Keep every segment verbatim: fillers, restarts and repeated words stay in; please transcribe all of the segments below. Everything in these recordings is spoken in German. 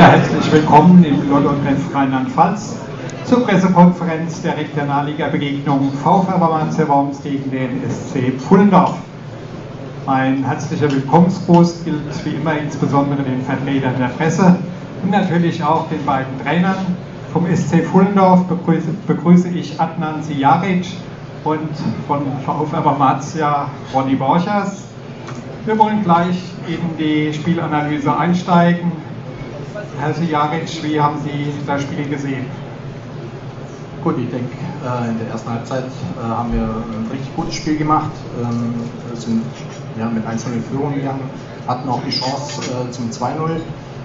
Herzlich willkommen im Lotto-Treff Rheinland-Pfalz zur Pressekonferenz der Regionalliga-Begegnung VfR Wormatia Worms gegen den S C Pfullendorf. Ein herzlicher Willkommensgruß gilt wie immer insbesondere den Vertretern der Presse und natürlich auch den beiden Trainern. Vom S C Pfullendorf begrüße, begrüße ich Adnan Sijaric und von VfR Wormatia Ronny Borchers. Wir wollen gleich in die Spielanalyse einsteigen. Herr Sijaric, wie haben Sie das Spiel gesehen? Gut, ich denke, in der ersten Halbzeit haben wir ein richtig gutes Spiel gemacht, wir sind ja, mit eins null in Führung gegangen, hatten auch die Chance zum zwei null.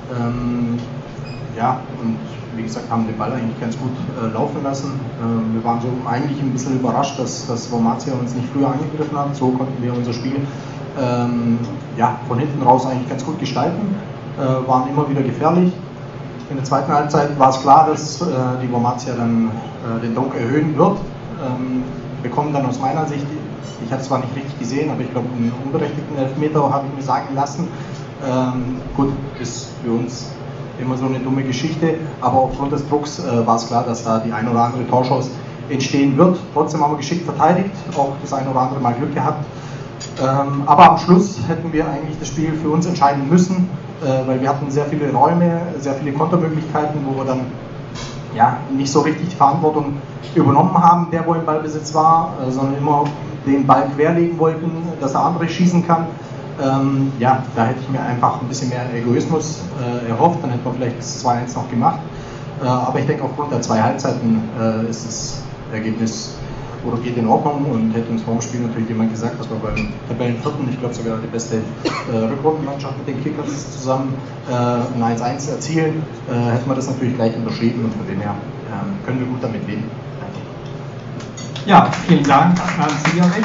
Ja, und wie gesagt, haben den Ball eigentlich ganz gut laufen lassen. Wir waren so eigentlich ein bisschen überrascht, dass, dass Wormatia uns nicht früher angegriffen hat. So konnten wir unser Spiel ja, von hinten raus eigentlich ganz gut gestalten. Äh, waren immer wieder gefährlich. In der zweiten Halbzeit war es klar, dass äh, die Wormatia dann äh, den Druck erhöhen wird. Ähm, wir kommen dann aus meiner Sicht, ich habe es zwar nicht richtig gesehen, aber ich glaube einen unberechtigten Elfmeter habe ich mir sagen lassen. Ähm, gut, ist für uns immer so eine dumme Geschichte, aber aufgrund des Drucks äh, war es klar, dass da die ein oder andere Torchance entstehen wird. Trotzdem haben wir geschickt verteidigt, auch das ein oder andere Mal Glück gehabt. Ähm, aber am Schluss hätten wir eigentlich das Spiel für uns entscheiden müssen, äh, weil wir hatten sehr viele Räume, sehr viele Kontermöglichkeiten, wo wir dann ja, nicht so richtig die Verantwortung übernommen haben, der wo im Ballbesitz war, äh, sondern immer den Ball querlegen wollten, dass der andere schießen kann. Ähm, ja, da hätte ich mir einfach ein bisschen mehr Egoismus äh, erhofft, dann hätten wir vielleicht das zwei eins noch gemacht. Äh, aber ich denke, aufgrund der zwei Halbzeiten äh, ist das Ergebnis oder geht in Ordnung und hätte uns vor dem Spiel natürlich jemand gesagt, dass wir beim Tabellenvierten, ich glaube sogar die beste äh, Rückrundenmannschaft mit den Kickers zusammen äh, ein eins eins erzielen, äh, hätten wir das natürlich gleich unterschrieben und von dem her äh, können wir gut damit leben. Ja, vielen Dank an Sijaric.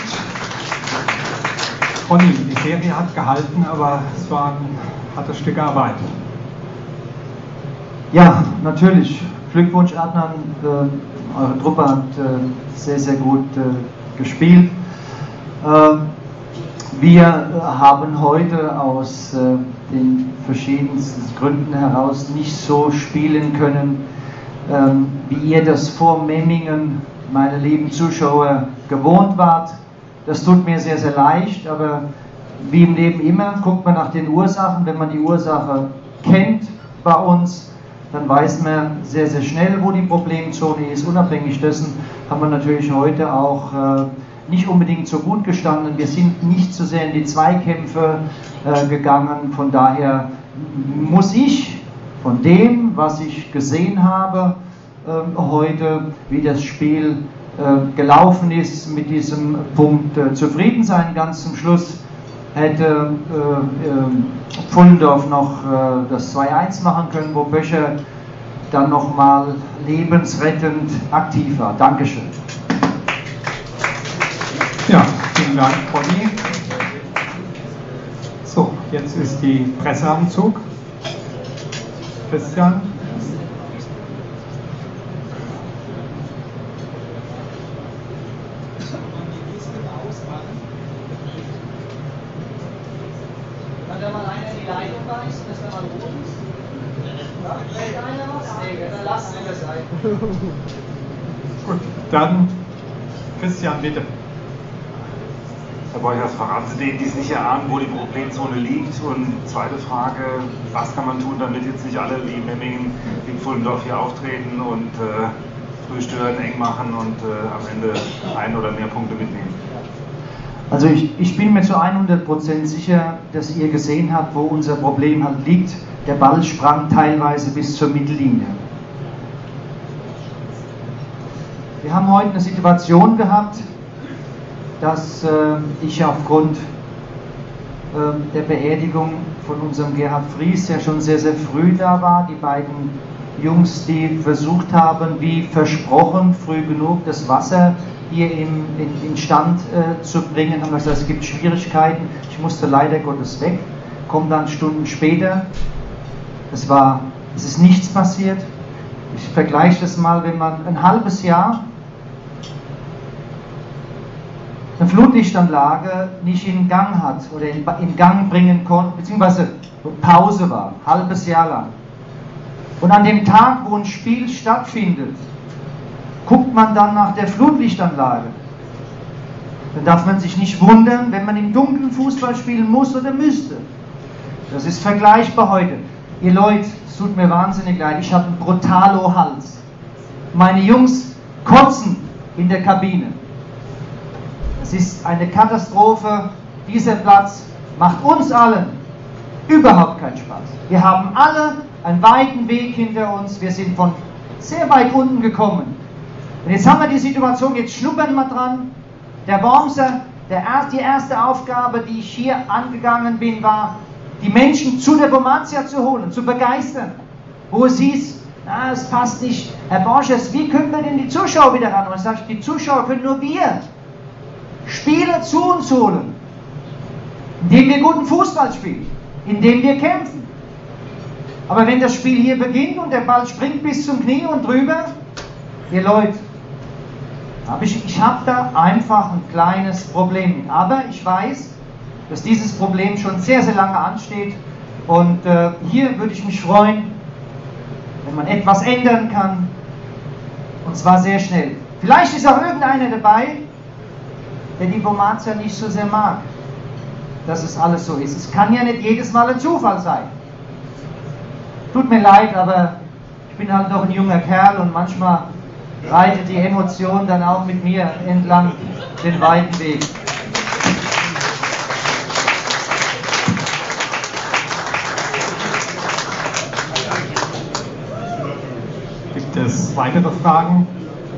Ronny, die Serie hat gehalten, aber es war ein hartes Stück Arbeit. Ja, natürlich. Glückwunsch Adnan, äh, eure Truppe hat äh, sehr, sehr gut äh, gespielt. Äh, wir haben heute aus äh, den verschiedensten Gründen heraus nicht so spielen können, äh, wie ihr das vor Memmingen, meine lieben Zuschauer, gewohnt wart. Das tut mir sehr, sehr leicht, aber wie im Leben immer, guckt man nach den Ursachen. Wenn man die Ursache kennt bei uns, dann weiß man sehr, sehr schnell, wo die Problemzone ist. Unabhängig dessen haben wir natürlich heute auch äh, nicht unbedingt so gut gestanden. Wir sind nicht so sehr in die Zweikämpfe äh, gegangen. Von daher muss ich von dem, was ich gesehen habe äh, heute, wie das Spiel äh, gelaufen ist, mit diesem Punkt äh, zufrieden sein. Ganz zum Schluss hätte äh, äh, Pfullendorf noch äh, das zwei eins machen können, wo Böscher dann nochmal lebensrettend aktiv war. Dankeschön. Ja, vielen Dank, Ronny. So, jetzt ist die Presse am Zug. Christian. Wenn man einer in die Leitung weist, dass er mal rot ist. Ja, wenn einer was, nee, dann lassen wir das sein. Gut, dann Christian, bitte. Herr Borchers, verraten Sie denen, die es nicht erahnen, wo die Problemzone liegt? Und zweite Frage, was kann man tun, damit jetzt nicht alle wie Memmingen gegen Pfullendorf hier auftreten und äh, früh stören, eng machen und äh, am Ende ein oder mehr Punkte mitnehmen? Also ich, ich bin mir zu hundert Prozent sicher, dass ihr gesehen habt, wo unser Problem halt liegt. Der Ball sprang teilweise bis zur Mittellinie. Wir haben heute eine Situation gehabt, dass äh, ich aufgrund äh, der Beerdigung von unserem Gerhard Fries, der schon sehr, sehr früh da war, die beiden Jungs, die versucht haben, wie versprochen, früh genug das Wasser hier in, in, in Stand äh, zu bringen, haben gesagt, es gibt Schwierigkeiten. Ich musste leider Gottes weg, komme dann Stunden später. Es war, es ist nichts passiert. Ich vergleiche das mal, wenn man ein halbes Jahr eine Flutlichtanlage nicht in Gang hat oder in, in Gang bringen konnte, beziehungsweise Pause war, halbes Jahr lang. Und an dem Tag, wo ein Spiel stattfindet, guckt man dann nach der Flutlichtanlage. Dann darf man sich nicht wundern, wenn man im Dunkeln Fußball spielen muss oder müsste. Das ist vergleichbar heute. Ihr Leute, es tut mir wahnsinnig leid, ich habe einen Brutalo-Hals. Meine Jungs kotzen in der Kabine. Es ist eine Katastrophe. Dieser Platz macht uns allen überhaupt keinen Spaß. Wir haben alle einen weiten Weg hinter uns. Wir sind von sehr weit unten gekommen. Und jetzt haben wir die Situation, jetzt schnuppern wir dran. Der Wormser, der, die erste Aufgabe, die ich hier angegangen bin, war, die Menschen zu der Wormatia zu holen, zu begeistern. Wo es hieß, na, es passt nicht. Herr Borchers, wie können wir denn die Zuschauer wieder ran? Und ich sage, die Zuschauer können nur wir Spieler zu uns holen, indem wir guten Fußball spielen, indem wir kämpfen. Aber wenn das Spiel hier beginnt und der Ball springt bis zum Knie und drüber, ihr Leute, hab ich, ich habe da einfach ein kleines Problem mit. Aber ich weiß, dass dieses Problem schon sehr, sehr lange ansteht. Und äh, hier würde ich mich freuen, wenn man etwas ändern kann. Und zwar sehr schnell. Vielleicht ist auch irgendeiner dabei, der die Wormatia nicht so sehr mag, dass es alles so ist. Es kann ja nicht jedes Mal ein Zufall sein. Tut mir leid, aber ich bin halt noch ein junger Kerl und manchmal reitet die Emotion dann auch mit mir entlang den weiten Weg. Gibt es weitere Fragen?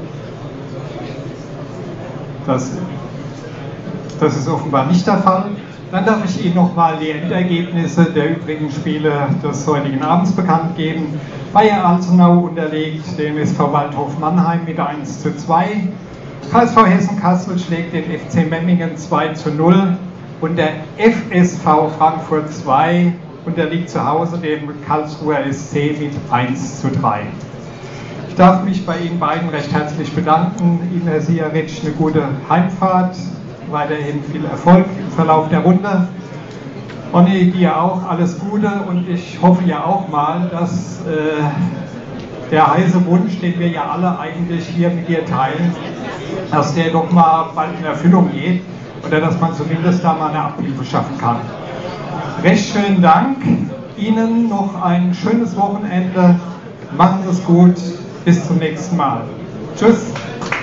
Das, das ist offenbar nicht der Fall. Dann darf ich Ihnen nochmal die Endergebnisse der übrigen Spiele des heutigen Abends bekannt geben. Bayer Alzenau unterliegt dem S V Waldhof Mannheim mit eins zu zwei. K S V Hessen-Kassel schlägt den F C Memmingen zwei zu null. Und der F S V Frankfurt zwei unterliegt zu Hause dem Karlsruher S C mit eins zu drei. Ich darf mich bei Ihnen beiden recht herzlich bedanken. Ihnen, Herr Siaric, eine gute Heimfahrt. Weiterhin viel Erfolg im Verlauf der Runde. Onni, dir auch alles Gute und ich hoffe ja auch mal, dass äh, der heiße Wunsch, den wir ja alle eigentlich hier mit dir teilen, dass der doch mal bald in Erfüllung geht oder dass man zumindest da mal eine Abhilfe schaffen kann. Recht schönen Dank. Ihnen noch ein schönes Wochenende. Machen Sie es gut. Bis zum nächsten Mal. Tschüss.